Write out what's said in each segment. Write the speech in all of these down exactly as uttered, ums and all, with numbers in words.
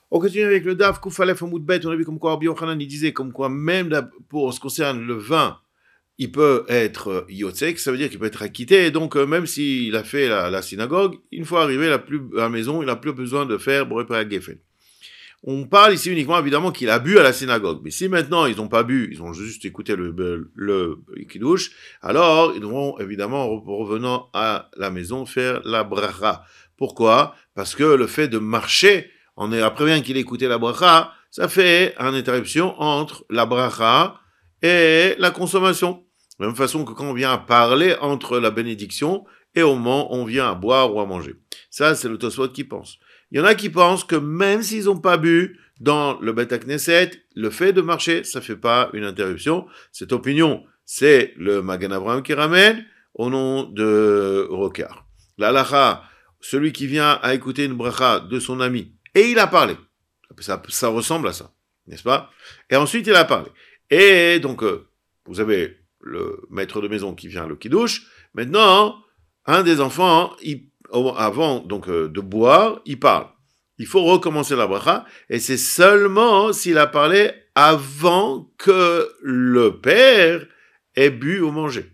On continue avec le Daf, Koufalef, Amoudbet, on a vu comme quoi Rabbi Yochanan, il disait comme quoi même pour ce qui concerne le vin, il peut être yotzek, ça veut dire qu'il peut être acquitté, et donc même s'il a fait la, la synagogue, une fois arrivé à la, plus, à la maison, il n'a plus besoin de faire Boré Geffen. On parle ici uniquement évidemment qu'il a bu à la synagogue, mais si maintenant ils n'ont pas bu, ils ont juste écouté le, le, le kiddush, alors ils devront évidemment, revenant à la maison, faire la bracha. Pourquoi ? Parce que le fait de marcher, on est après bien qu'il ait écouté la bracha, ça fait une interruption entre la bracha et la consommation. De la même façon que quand on vient à parler entre la bénédiction et au moment où on vient à boire ou à manger. Ça, c'est le Tosfot qui pense. Il y en a qui pensent que même s'ils n'ont pas bu dans le Beth Knesset, le fait de marcher, ça ne fait pas une interruption. Cette opinion, c'est le Magen Avraham qui ramène au nom de Rokar. L'Alacha, celui qui vient à écouter une bracha de son ami, et il a parlé. Ça, ça ressemble à ça, n'est-ce pas ? Et ensuite, il a parlé. Et donc, euh, vous avez le maître de maison qui vient le kiddush. Maintenant, un des enfants, il avant donc euh, de boire, il parle. Il faut recommencer la bracha, et c'est seulement s'il a parlé avant que le père ait bu ou mangé.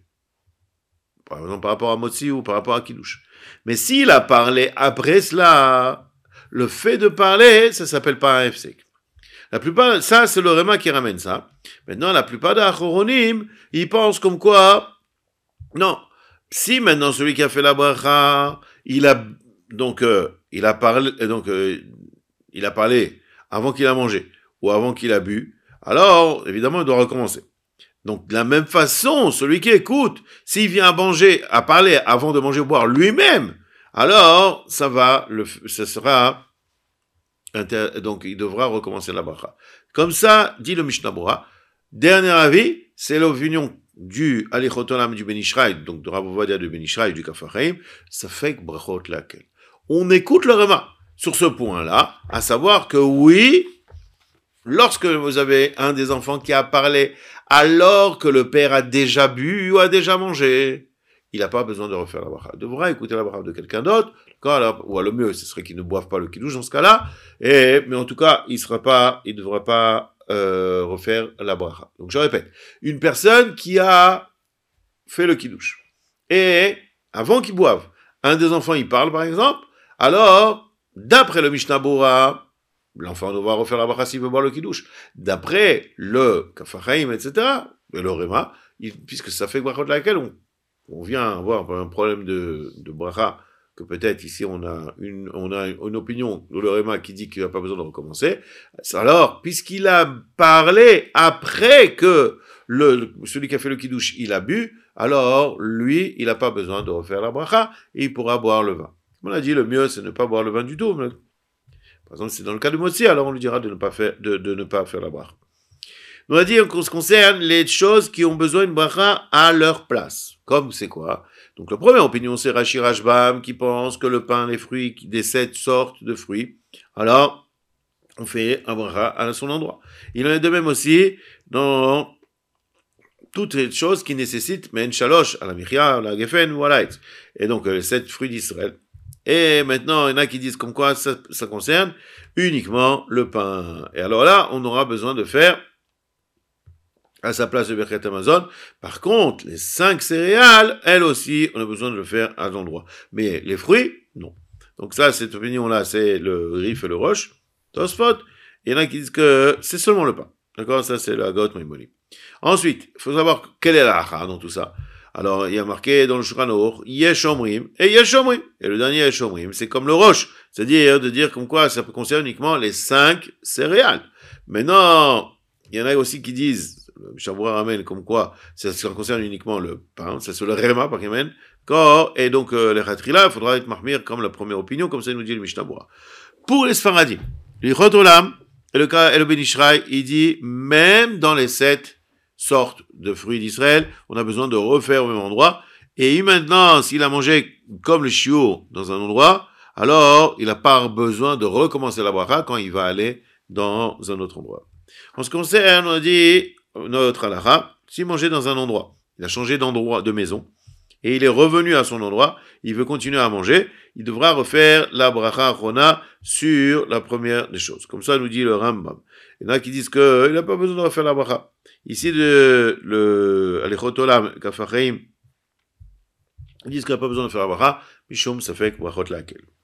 Par exemple, par rapport à Motzi ou par rapport à Kiddush. Mais s'il a parlé après cela, le fait de parler, ça s'appelle pas un hefsek. La plupart, ça c'est le Réma qui ramène ça. Maintenant, la plupart des achoronim, ils pensent comme quoi, non, si maintenant celui qui a fait la bracha, il a donc euh, il a parlé donc euh, il a parlé avant qu'il a mangé ou avant qu'il a bu, alors évidemment il doit recommencer. Donc de la même façon, celui qui écoute, s'il vient à manger, à parler avant de manger ou boire lui-même, alors ça va, le, ça sera inter, donc il devra recommencer la bracha. Comme ça dit le Mishnah Berurah. Dernier avis, c'est l'opinion du Alichotolam du Ben Ishraï, donc de Rav Ovadia du Ben Ishraï, du Kaf HaChaim, ça fait que brachot laquelle. On écoute le Réma sur ce point-là, à savoir que oui, lorsque vous avez un des enfants qui a parlé alors que le père a déjà bu ou a déjà mangé, il n'a pas besoin de refaire la bracha. Il devra écouter la bracha de quelqu'un d'autre, ou à le mieux, ce serait qu'il ne boive pas le kiddush dans ce cas-là, et, mais en tout cas, il sera pas, il ne devra pas Euh, refaire la bracha. Donc je répète, une personne qui a fait le kiddush et avant qu'il boive, un des enfants il parle par exemple, alors d'après le Mishnah Berurah, l'enfant devra refaire la bracha s'il veut boire le kiddush. D'après le Kaf HaChaim, et cetera, et le Réma, puisque ça fait bracha de laquelle on, on vient avoir un problème de, de bracha, que peut-être ici on a une, on a une opinion de l'Orema qui dit qu'il n'a pas besoin de recommencer. Alors, puisqu'il a parlé après que le, celui qui a fait le kiddush, il a bu, alors lui, il n'a pas besoin de refaire la bracha et il pourra boire le vin. Comme on a dit, le mieux c'est de ne pas boire le vin du tout. Mais, par exemple, c'est dans le cas de Motzi, alors on lui dira de ne pas faire, de, de ne pas faire la bracha. On a dit qu'on se concerne les choses qui ont besoin de bracha à leur place. Comme c'est quoi ? Donc la première opinion, c'est Rashi Rashbam qui pense que le pain, les fruits, des sept sortes de fruits, alors on fait un bracha à son endroit. Il en est de même aussi dans toutes les choses qui nécessitent men shalosh, à la michia, à la geffen, voilà. Et donc les sept fruits d'Israël. Et maintenant, il y en a qui disent comme quoi ça, ça concerne uniquement le pain. Et alors là, on aura besoin de faire à sa place de Birkat Amazon. Par contre, les cinq céréales, elles aussi, on a besoin de le faire à l'endroit. Mais les fruits, non. Donc ça, cette opinion-là, c'est le Rif et le Roche, Tosfot. Il y en a qui disent que c'est seulement le pain. D'accord ? Ça, c'est la Got Maimoni. Ensuite, il faut savoir quelle est la Hacha dans tout ça. Alors, il y a marqué dans le Shulchan Aruch, Yesh Omrim et Yesh Omrim. Et le dernier Yesh Omrim, c'est comme le Roche. C'est-à-dire de dire comme quoi ça concerne uniquement les cinq céréales. Maintenant, il y en a aussi qui disent, le Mishnah Berurah ramène comme quoi ça, ça concerne uniquement le pain, ça c'est le Réma par Yemen, et donc euh, les Khatrila, il faudra être mahmir comme la première opinion, comme ça nous dit le Mishnah Berurah. Pour les Sfaradim, les Chot Olam et le, et le Ben Ishraï, il dit même dans les sept sortes de fruits d'Israël, on a besoin de refaire au même endroit, et maintenant s'il a mangé comme le chiour dans un endroit, alors il n'a pas besoin de recommencer la bracha quand il va aller dans un autre endroit. En ce qui concerne, on a dit notre halakha, s'il mangeait dans un endroit, il a changé d'endroit, de maison, et il est revenu à son endroit, il veut continuer à manger, il devra refaire la bracha rona sur la première des choses. Comme ça nous dit le Rambam. Il y en a qui disent qu'il n'a pas besoin de refaire la bracha. Ici, le, le Alichot Olam, Kaf HaChaim, ils disent qu'il n'a pas besoin de faire la bracha, Mishum Safek Brachot Lakel.